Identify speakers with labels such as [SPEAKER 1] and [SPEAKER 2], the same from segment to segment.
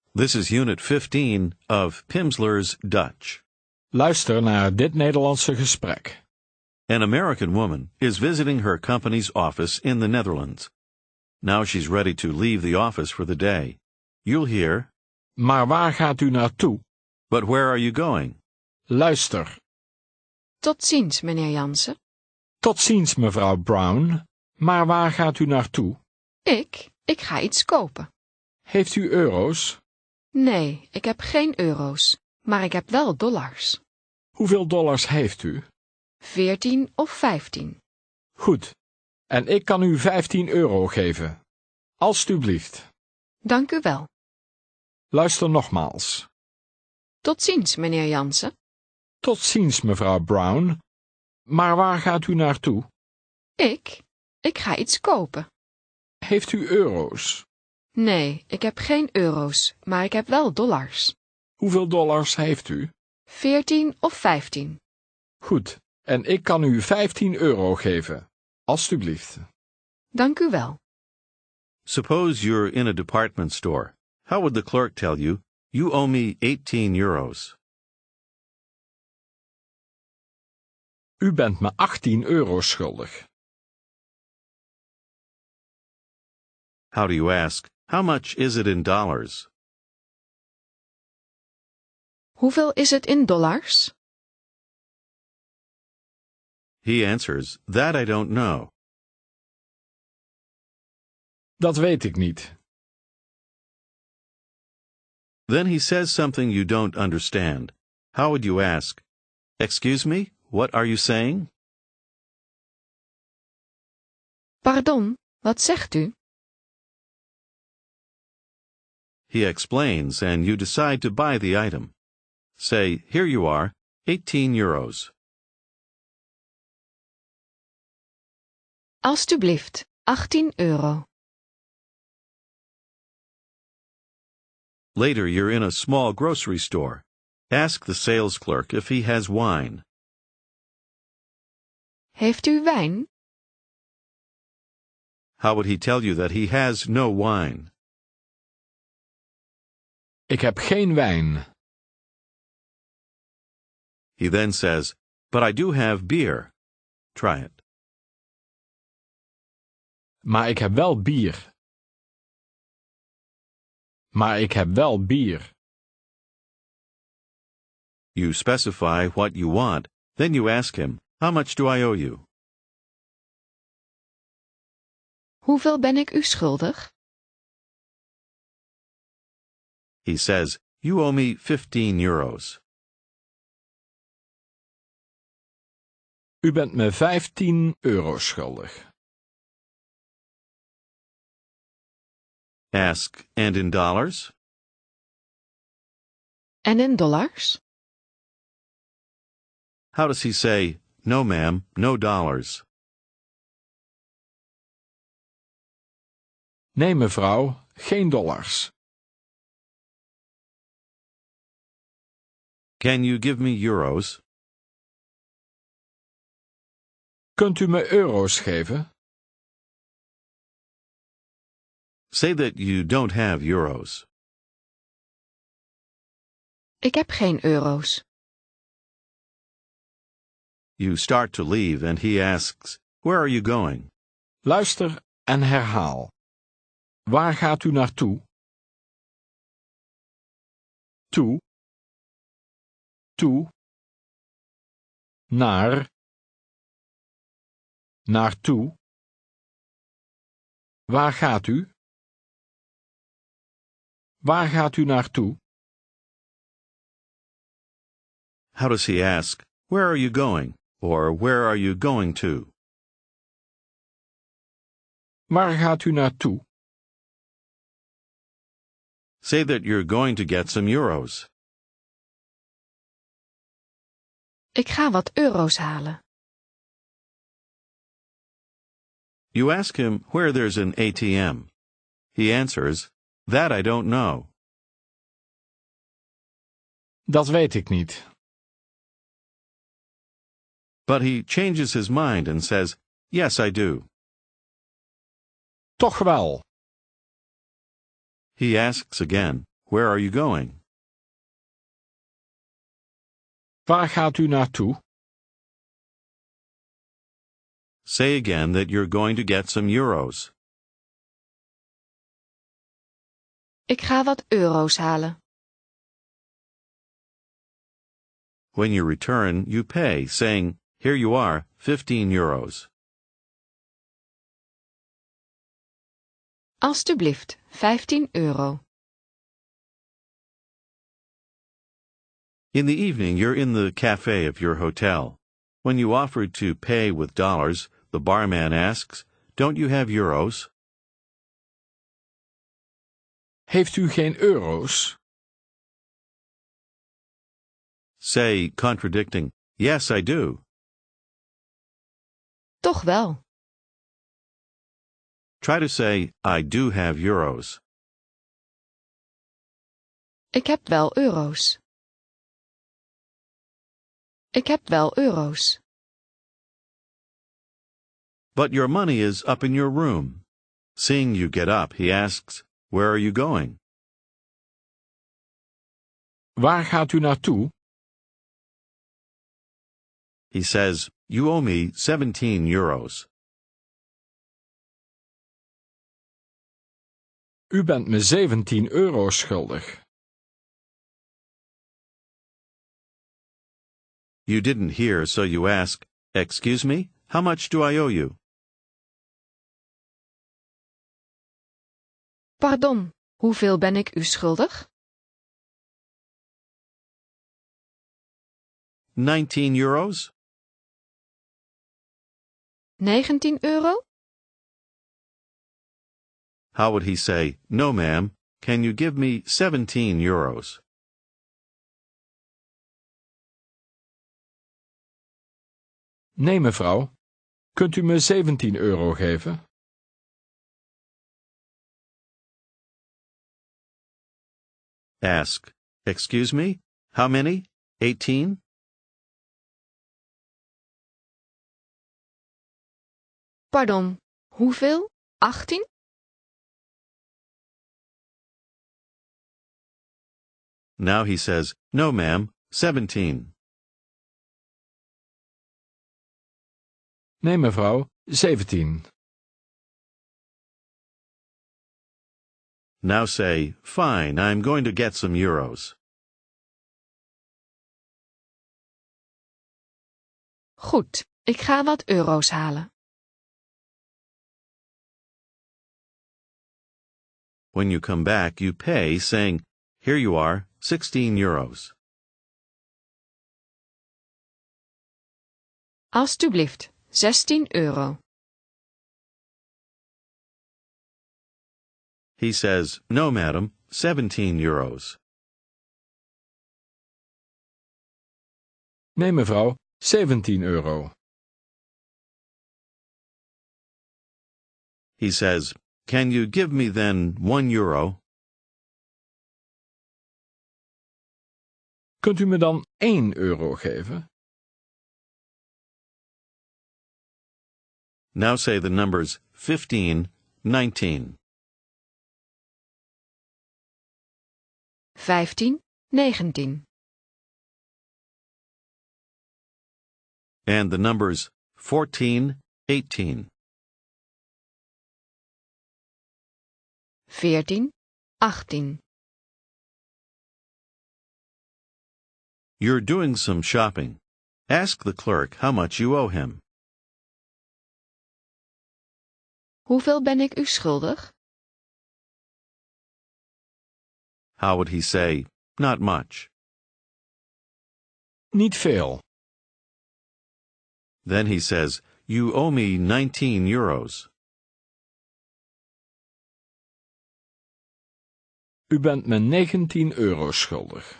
[SPEAKER 1] This is Unit 15 of Pimsleur's Dutch.
[SPEAKER 2] Luister naar dit Nederlandse gesprek.
[SPEAKER 1] An American woman is visiting her company's office in the Netherlands. Now she's ready to leave the office for the day. You'll hear,
[SPEAKER 2] Maar waar gaat u naartoe?
[SPEAKER 1] but where are you going?
[SPEAKER 2] Luister.
[SPEAKER 3] Tot ziens, meneer Jansen.
[SPEAKER 2] Tot ziens, mevrouw Brown. Maar waar gaat u naartoe?
[SPEAKER 3] Ik ga iets kopen.
[SPEAKER 2] Heeft u euro's?
[SPEAKER 3] Nee, ik heb geen euro's, maar ik heb wel dollars.
[SPEAKER 2] Hoeveel dollars heeft u?
[SPEAKER 3] 14 of 15.
[SPEAKER 2] Goed. En ik kan u 15 euro geven. Alsjeblieft.
[SPEAKER 3] Dank u wel.
[SPEAKER 2] Luister nogmaals.
[SPEAKER 3] Tot ziens, meneer Jansen.
[SPEAKER 2] Tot ziens, mevrouw Brown. Maar waar gaat u naartoe?
[SPEAKER 3] Ik ga iets kopen.
[SPEAKER 2] Heeft u euro's?
[SPEAKER 3] Nee, ik heb geen euro's, maar ik heb wel dollars.
[SPEAKER 2] Hoeveel dollars heeft u?
[SPEAKER 3] 14 of 15.
[SPEAKER 2] Goed. En ik kan u 15 euro geven. Alsjeblieft.
[SPEAKER 3] Dank u wel.
[SPEAKER 1] Suppose you're in a department store. How would the clerk tell you, you owe me 18 euros?
[SPEAKER 2] U bent me 18 euro schuldig.
[SPEAKER 1] How do you ask, how much is it in dollars?
[SPEAKER 3] Hoeveel is het in dollars?
[SPEAKER 1] He answers, that I don't know.
[SPEAKER 2] Dat weet ik niet.
[SPEAKER 1] Then he says something you don't understand. How would you ask, excuse me, what are you saying?
[SPEAKER 3] Pardon, wat zegt u?
[SPEAKER 1] He explains, and you decide to buy the item. Say, here you are, 18 euros.
[SPEAKER 3] Alsjeblieft, 18 euro.
[SPEAKER 1] Later, you're in a small grocery store. Ask the sales clerk if he has wine.
[SPEAKER 3] Heeft u wijn?
[SPEAKER 1] How would he tell you that he has no wine?
[SPEAKER 2] Ik heb geen wijn.
[SPEAKER 1] He then says, but I do have beer. Try it.
[SPEAKER 2] Maar ik heb wel bier. Maar ik heb wel bier.
[SPEAKER 1] You specify what you want, then you ask him, how much do I owe you?
[SPEAKER 3] Hoeveel ben ik u schuldig?
[SPEAKER 1] He says, you owe me 15 euros.
[SPEAKER 2] U bent me 15 euro schuldig.
[SPEAKER 1] Ask, and in dollars?
[SPEAKER 3] En in dollars?
[SPEAKER 1] How does he say, no ma'am, no dollars?
[SPEAKER 2] Nee, mevrouw, geen dollars.
[SPEAKER 1] Can you give me euros?
[SPEAKER 2] Kunt u me euro's geven?
[SPEAKER 1] Say that you don't have euros.
[SPEAKER 3] Ik heb geen euro's.
[SPEAKER 1] You start to leave and he asks, where are you going?
[SPEAKER 2] Luister en herhaal. Waar gaat u naartoe? Toe. Toe. Naar. Naartoe. Waar gaat u? Waar gaat u naartoe?
[SPEAKER 1] How does he ask, where are you going? Or where are you going to?
[SPEAKER 2] Waar gaat u naartoe?
[SPEAKER 1] Say that you're going to get some euros.
[SPEAKER 3] Ik ga wat euro's halen.
[SPEAKER 1] You ask him where there's an ATM. He answers, that I don't know.
[SPEAKER 2] Dat weet ik niet.
[SPEAKER 1] But he changes his mind and says, yes, I do.
[SPEAKER 2] Toch wel.
[SPEAKER 1] He asks again, Where are you going?
[SPEAKER 2] Waar gaat u naartoe?
[SPEAKER 1] Say again that you're going to get some euros.
[SPEAKER 3] Ik ga wat euro's halen.
[SPEAKER 1] When you return, you pay, saying, "Here you are, 15 euros."
[SPEAKER 3] Alstublieft, 15 euro.
[SPEAKER 1] In the evening, you're in the cafe of your hotel. When you offer to pay with dollars, the barman asks, "Don't you have euros?"
[SPEAKER 2] Heeft u geen euro's?
[SPEAKER 1] Say, contradicting, "Yes, I do."
[SPEAKER 3] Toch wel.
[SPEAKER 1] Try to say, "I do have euros."
[SPEAKER 3] Ik heb wel euro's. Ik heb wel euro's.
[SPEAKER 1] But your money is up in your room. Seeing you get up, he asks, "Where are you going?"
[SPEAKER 2] Waar gaat u naartoe?
[SPEAKER 1] He says, "You owe me 17 euros."
[SPEAKER 2] U bent me 17 euro schuldig.
[SPEAKER 1] You didn't hear, so you ask, "Excuse me, how much do I owe you?"
[SPEAKER 3] Pardon, hoeveel ben ik u schuldig?
[SPEAKER 1] 19 euros?
[SPEAKER 3] 19 euro?
[SPEAKER 1] How would he say, "No, ma'am, can you give me 17 euros?"
[SPEAKER 2] Nee, mevrouw. Kunt u me 17 euro geven?
[SPEAKER 1] Ask, "Excuse me, how many? 18?
[SPEAKER 3] Pardon, hoeveel? 18?
[SPEAKER 1] Now he says, "No, ma'am, 17.
[SPEAKER 2] Nee, mevrouw. 17.
[SPEAKER 1] Now say, "Fine, I'm going to get some euros."
[SPEAKER 3] Goed, ik ga wat euro's halen.
[SPEAKER 1] When you come back, you pay, saying, "Here you are, 16 euros."
[SPEAKER 3] Alstublieft, 16 euro.
[SPEAKER 1] He says, "No, madam, 17 euros."
[SPEAKER 2] Nee, mevrouw. 17 euro.
[SPEAKER 1] He says, "Can you give me then 1 euro?"
[SPEAKER 2] Kunt u me dan 1 euro geven?
[SPEAKER 1] Now say the numbers 15, 19.
[SPEAKER 3] 15, 19.
[SPEAKER 1] And the numbers 14, 18.
[SPEAKER 3] 14, 18.
[SPEAKER 1] You're doing some shopping. Ask the clerk how much you owe him.
[SPEAKER 3] Hoeveel ben ik u schuldig?
[SPEAKER 1] How would he say, "Not much"?
[SPEAKER 2] Niet veel.
[SPEAKER 1] Then he says, "You owe me 19 euros.
[SPEAKER 2] U bent me 19 euro schuldig.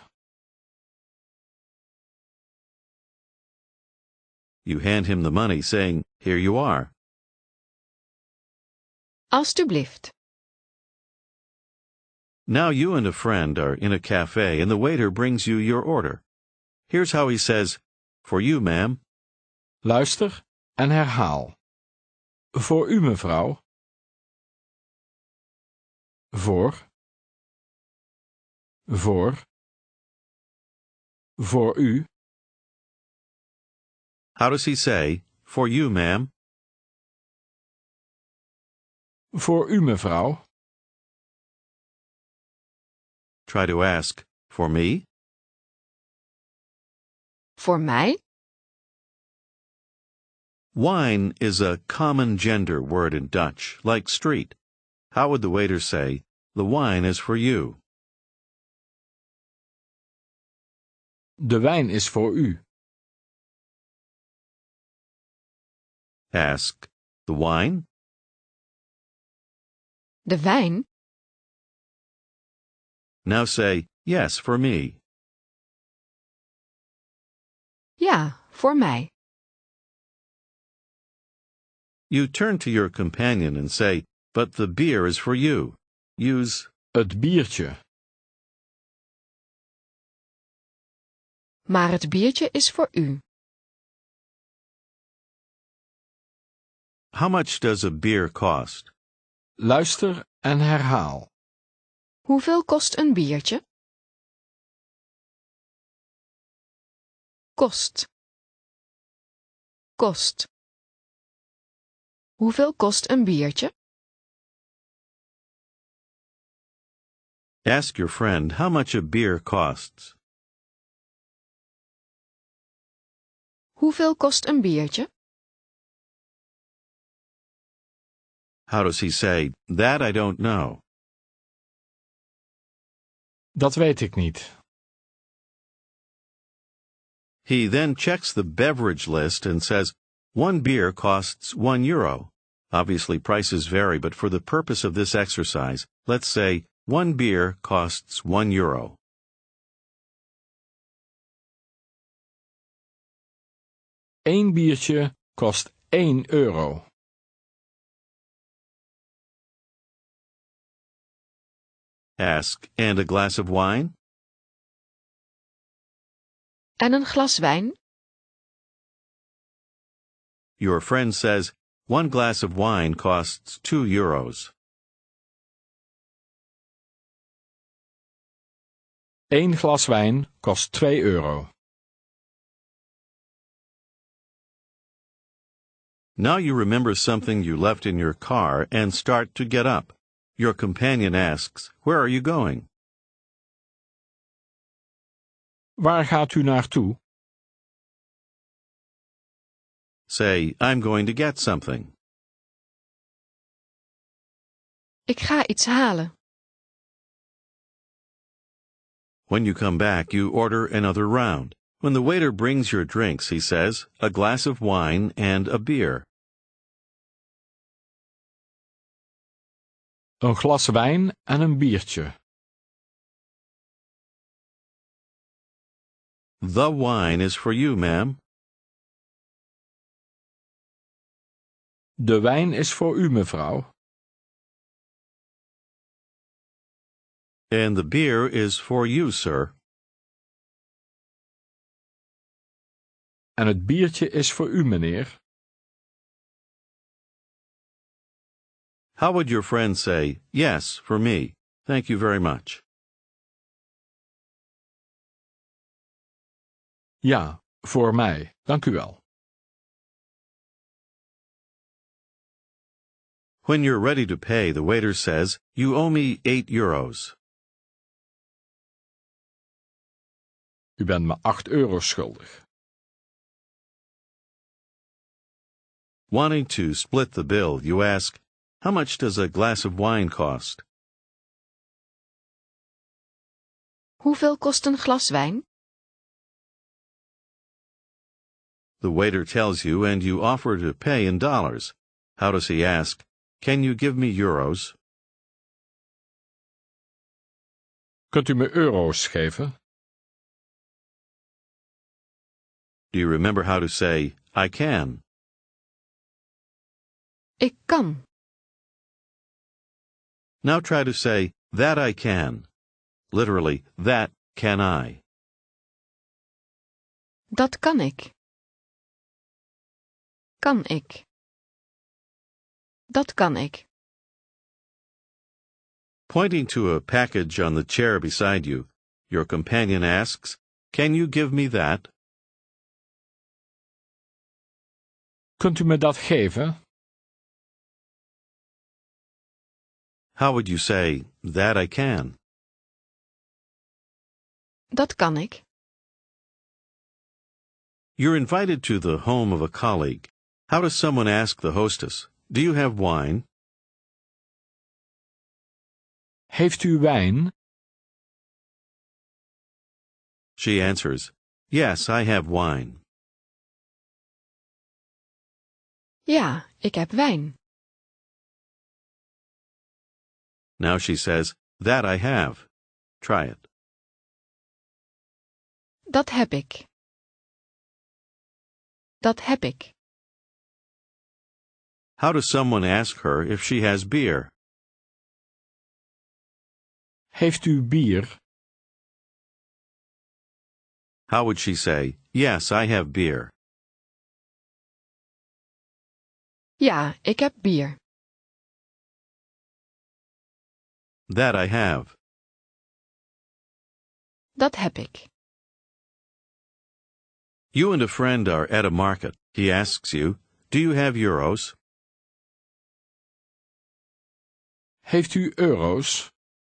[SPEAKER 1] You hand him the money, saying, "Here you are."
[SPEAKER 3] Alstublieft.
[SPEAKER 1] Now you and a friend are in a cafe and the waiter brings you your order. Here's how he says, "For you, ma'am."
[SPEAKER 2] Luister en herhaal. Voor u, mevrouw. Voor. Voor. Voor u.
[SPEAKER 1] How does he say, for you, ma'am?
[SPEAKER 2] Voor u, mevrouw.
[SPEAKER 1] Try to ask, for me?
[SPEAKER 3] Voor mij?
[SPEAKER 1] Wine is a common gender word in Dutch, like street. How would the waiter say, the wine is for you?
[SPEAKER 2] De wijn is voor u.
[SPEAKER 1] Ask, the wine?
[SPEAKER 3] De wijn?
[SPEAKER 1] Now say, yes, for me.
[SPEAKER 3] Ja, voor mij.
[SPEAKER 1] You turn to your companion and say, but the beer is for you. Use,
[SPEAKER 2] Het biertje.
[SPEAKER 3] Maar het biertje is voor u.
[SPEAKER 1] how much does a beer cost?
[SPEAKER 2] Luister en herhaal.
[SPEAKER 3] Hoeveel kost een biertje? Kost. Kost. Hoeveel kost een biertje?
[SPEAKER 1] Ask your friend how much a beer costs.
[SPEAKER 3] Hoeveel kost een biertje?
[SPEAKER 1] How does he say, that I don't know?
[SPEAKER 2] Dat weet ik niet.
[SPEAKER 1] He then checks the beverage list and says, one beer costs €1. Obviously, prices vary, but for the purpose of this exercise, let's say one beer costs €1.
[SPEAKER 2] Eén biertje kost €1.
[SPEAKER 1] Ask, and a glass of wine?
[SPEAKER 3] En een glas wijn?
[SPEAKER 1] Your friend says, one glass of wine costs €2.
[SPEAKER 2] Eén glas wijn kost €2.
[SPEAKER 1] Now you remember something you left in your car and start to get up. Your companion asks, where are you going?
[SPEAKER 2] Waar gaat u naartoe?
[SPEAKER 1] Say, I'm going to get something.
[SPEAKER 3] Ik ga iets halen.
[SPEAKER 1] When you come back, you order another round. When the waiter brings your drinks, he says, a glass of wine and a beer.
[SPEAKER 2] Een glas wijn en een biertje.
[SPEAKER 1] The wine is for you, ma'am.
[SPEAKER 2] De wijn is voor u, mevrouw.
[SPEAKER 1] And the beer is for you, sir.
[SPEAKER 2] En het biertje is voor u, meneer.
[SPEAKER 1] How would your friend say, yes, for me? Thank you very much.
[SPEAKER 2] Ja, voor mij. Dank u wel.
[SPEAKER 1] When you're ready to pay, the waiter says, you owe me €8.
[SPEAKER 2] U bent me €8 schuldig.
[SPEAKER 1] Wanting to split the bill, you ask, how much does a glass of wine cost?
[SPEAKER 3] Hoeveel kost een glas wijn?
[SPEAKER 1] The waiter tells you and you offer to pay in dollars. How does he ask, can you give me euros?
[SPEAKER 2] Kunt u me euro's geven?
[SPEAKER 1] Do you remember how to say, I can?
[SPEAKER 3] Ik kan.
[SPEAKER 1] Now try to say, that I can. Literally, that can I.
[SPEAKER 3] Dat kan ik. Kan ik. Dat kan ik.
[SPEAKER 1] Pointing to a package on the chair beside you, Your companion asks, "Can you give me that?"
[SPEAKER 2] Kunt u me dat geven?
[SPEAKER 1] How would you say, "That I can"?
[SPEAKER 3] Dat kan ik.
[SPEAKER 1] You're invited to the home of a colleague. How does someone ask the hostess, "Do you have wine?"
[SPEAKER 2] Heeft u wijn?
[SPEAKER 1] She answers, "Yes, I have wine."
[SPEAKER 3] Ja, ik heb wijn.
[SPEAKER 1] Now she says, "That I have." Try it.
[SPEAKER 3] Dat heb ik. Dat heb ik.
[SPEAKER 1] How does someone ask her if she has beer?
[SPEAKER 2] Heeft u bier?
[SPEAKER 1] How would she say, "Yes, I have beer"?
[SPEAKER 3] Ja, ik heb bier.
[SPEAKER 1] That I have.
[SPEAKER 3] Dat heb ik.
[SPEAKER 1] You and a friend are at a market. He asks you, "Do you have euros?"
[SPEAKER 2] Heeft u euro's?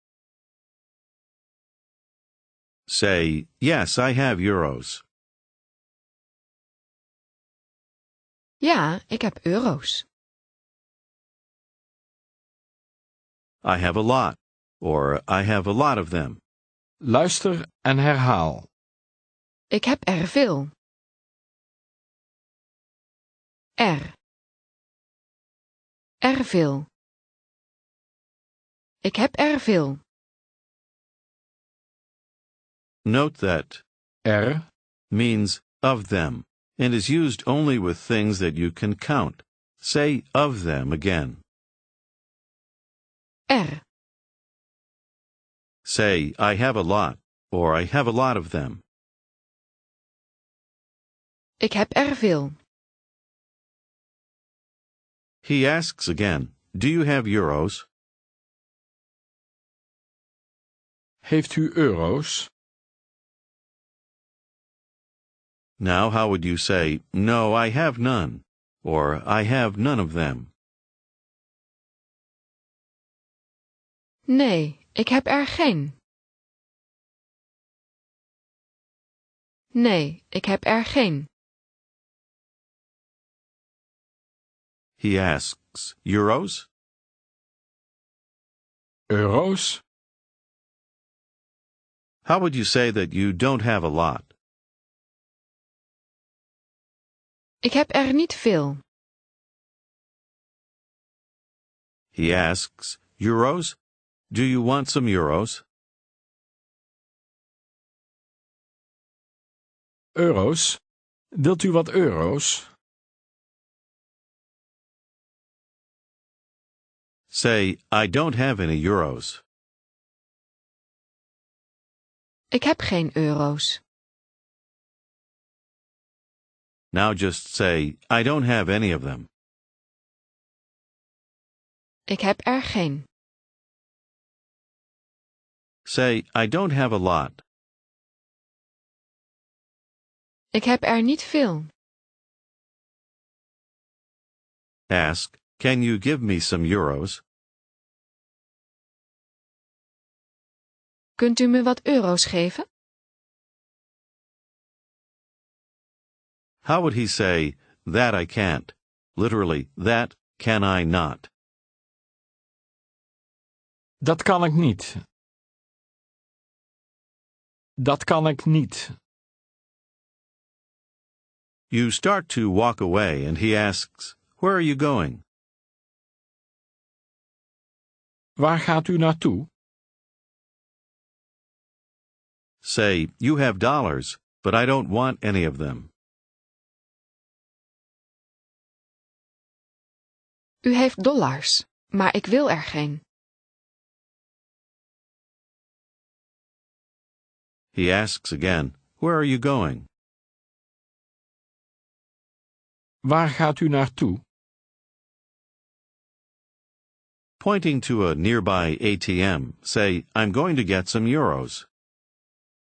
[SPEAKER 1] Say, "Yes, I have euros."
[SPEAKER 3] Ja, ik heb euro's.
[SPEAKER 1] I have a lot, or I have a lot of them.
[SPEAKER 2] Luister en herhaal.
[SPEAKER 3] Ik heb er veel. Er. Er veel. Ik heb er veel.
[SPEAKER 1] Note that
[SPEAKER 2] Er,
[SPEAKER 1] means of them and is used only with things that you can count. Say of them again.
[SPEAKER 3] Er.
[SPEAKER 1] Say, "I have a lot," or "I have a lot of them."
[SPEAKER 3] Ik heb er veel.
[SPEAKER 1] He asks again, "Do you have euros?"
[SPEAKER 2] heeft u euro's?
[SPEAKER 1] Now how would you say, "No, I have none," or "I have none of them"?
[SPEAKER 3] Nee, ik heb er geen. Nee, ik heb er geen.
[SPEAKER 1] He asks, "Euros?"
[SPEAKER 2] Euro's?
[SPEAKER 1] How would you say that you don't have a lot?
[SPEAKER 3] Ik heb er niet veel.
[SPEAKER 1] He asks, "Euros? Do you want some euros?"
[SPEAKER 2] Euro's? Wilt u wat euro's?
[SPEAKER 1] Say, "I don't have any euros."
[SPEAKER 3] Ik heb geen euro's.
[SPEAKER 1] Now just say, "I don't have any of them."
[SPEAKER 3] Ik heb er geen.
[SPEAKER 1] Say, "I don't have a lot."
[SPEAKER 3] Ik heb er niet veel.
[SPEAKER 1] Ask, "Can you give me some euros?"
[SPEAKER 3] Kunt u me wat euro's geven?
[SPEAKER 1] How would he say, "That I can't"? Literally, that can I not.
[SPEAKER 2] Dat kan ik niet. Dat kan ik niet.
[SPEAKER 1] You start to walk away and he asks, "Where are you going?"
[SPEAKER 2] Waar gaat u naartoe?
[SPEAKER 1] Say, "You have dollars, but I don't want any of them."
[SPEAKER 3] U heeft dollars, maar ik wil er geen.
[SPEAKER 1] He asks again, "Where are you going?"
[SPEAKER 2] Waar gaat u naartoe?
[SPEAKER 1] Pointing to a nearby ATM, say, "I'm going to get some euros."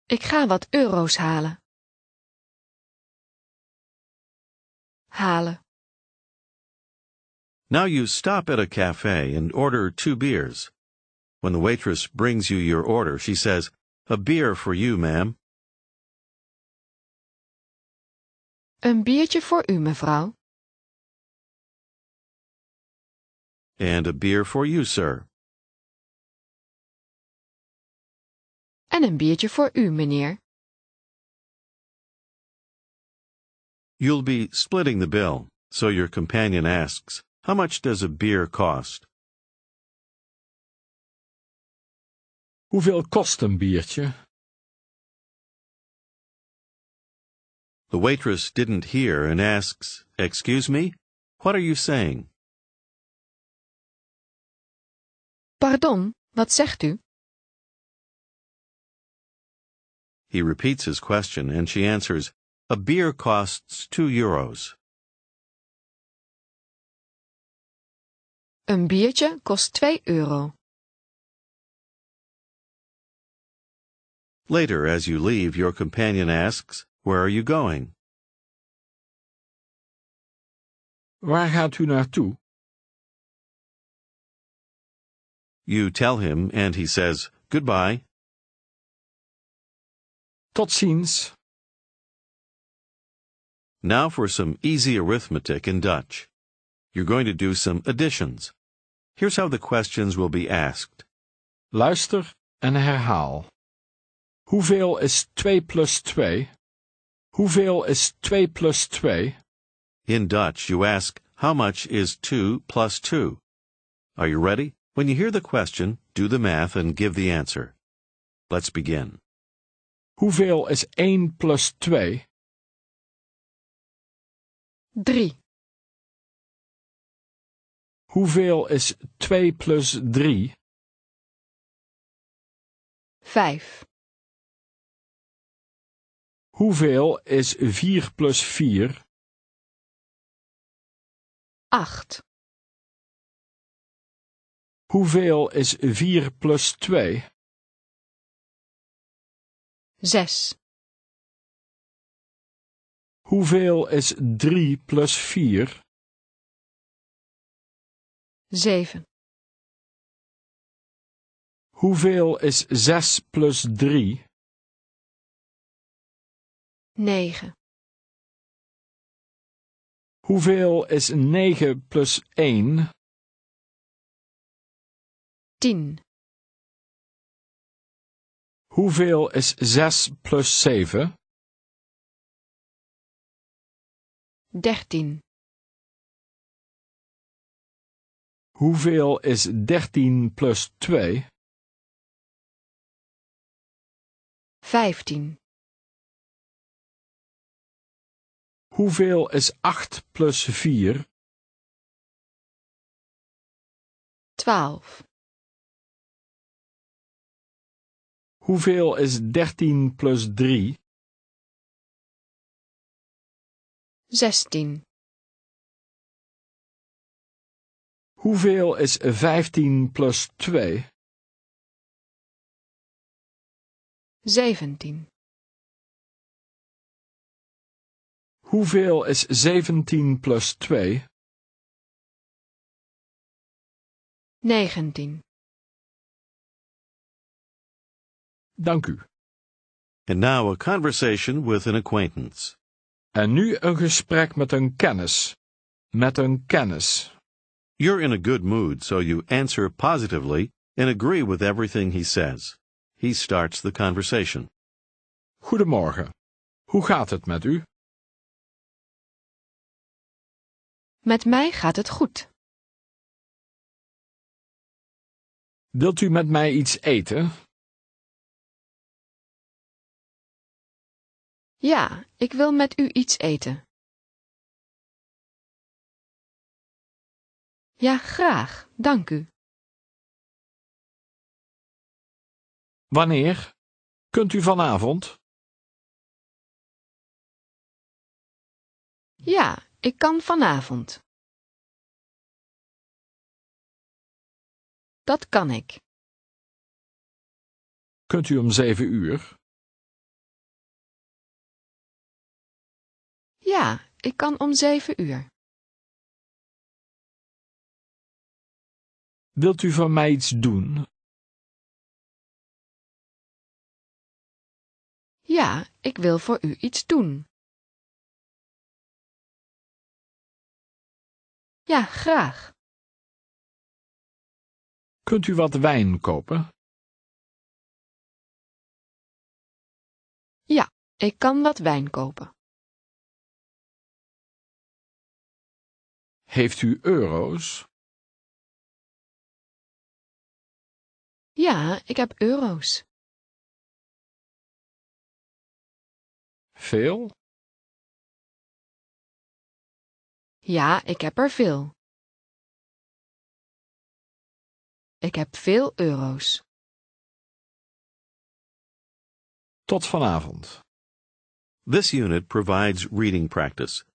[SPEAKER 3] Ik ga wat euro's halen. Halen.
[SPEAKER 1] Now you stop at a cafe and order 2 beers. When the waitress brings you your order, she says, "A beer for you, ma'am."
[SPEAKER 3] Een biertje voor u, mevrouw.
[SPEAKER 1] And a beer for you, sir.
[SPEAKER 3] En een biertje voor u, meneer.
[SPEAKER 1] You'll be splitting the bill, so your companion asks, "How much does a beer cost?"
[SPEAKER 2] Hoeveel kost een biertje?
[SPEAKER 1] The waitress didn't hear and asks, "Excuse me? What are you saying?"
[SPEAKER 3] Pardon, wat zegt u?
[SPEAKER 1] He repeats his question and she answers, "A beer costs 2 euros."
[SPEAKER 3] Een biertje kost 2 euro.
[SPEAKER 1] Later, as you leave, your companion asks, "Where are you going?"
[SPEAKER 2] Waar gaat u naartoe?
[SPEAKER 1] You tell him and he says, "Goodbye."
[SPEAKER 2] Tot ziens.
[SPEAKER 1] Now for some easy arithmetic in Dutch. You're going to do some additions. Here's how the questions will be asked.
[SPEAKER 2] Luister en herhaal. Hoeveel is 2 plus 2? Hoeveel is 2 plus 2?
[SPEAKER 1] In Dutch, you ask, "How much is 2 plus 2?" Are you ready? When you hear the question, do the math and give the answer. Let's begin.
[SPEAKER 2] Hoeveel is 1 plus 2?
[SPEAKER 3] 3.
[SPEAKER 2] Hoeveel is 2 plus 3?
[SPEAKER 3] 5.
[SPEAKER 2] Hoeveel is 4 plus 4?
[SPEAKER 3] 8.
[SPEAKER 2] Hoeveel is 4 plus 2?
[SPEAKER 3] 6.
[SPEAKER 2] Hoeveel is 3 plus 4?
[SPEAKER 3] 7.
[SPEAKER 2] Hoeveel is 6 plus 3?
[SPEAKER 3] 9.
[SPEAKER 2] Hoeveel is 9 plus 1?
[SPEAKER 3] 10.
[SPEAKER 2] Hoeveel is 6 plus 7?
[SPEAKER 3] 13.
[SPEAKER 2] Hoeveel is 13 plus 2?
[SPEAKER 3] 15.
[SPEAKER 2] Hoeveel is 8 plus 4?
[SPEAKER 3] 12.
[SPEAKER 2] Hoeveel is 13 plus 3?
[SPEAKER 3] 16.
[SPEAKER 2] Hoeveel is 15 plus 2?
[SPEAKER 3] 17.
[SPEAKER 2] Hoeveel is 17 plus 2?
[SPEAKER 3] 19.
[SPEAKER 2] Dank u.
[SPEAKER 1] And now a conversation with an acquaintance.
[SPEAKER 2] En nu een gesprek met een kennis. Met een kennis.
[SPEAKER 1] You're in a good mood, so you answer positively and agree with everything he says. He starts the conversation.
[SPEAKER 2] Goedemorgen. Hoe gaat het met u?
[SPEAKER 3] Met mij gaat het goed.
[SPEAKER 2] Wilt u met mij iets eten?
[SPEAKER 3] Ja, ik wil met u iets eten. Ja, graag, dank u.
[SPEAKER 2] Wanneer? Kunt u vanavond?
[SPEAKER 3] Ja, ik kan vanavond. Dat kan ik.
[SPEAKER 2] Kunt u om 7 uur?
[SPEAKER 3] Ja, ik kan om 7 uur.
[SPEAKER 2] Wilt u voor mij iets doen?
[SPEAKER 3] Ja, ik wil voor u iets doen. Ja, graag.
[SPEAKER 2] Kunt u wat wijn kopen?
[SPEAKER 3] Ja, ik kan wat wijn kopen.
[SPEAKER 2] Heeft u euro's?
[SPEAKER 3] Ja, ik heb euro's.
[SPEAKER 2] Veel?
[SPEAKER 3] Ja, ik heb er veel. Ik heb veel euro's.
[SPEAKER 2] Tot vanavond.
[SPEAKER 1] This unit provides reading practice.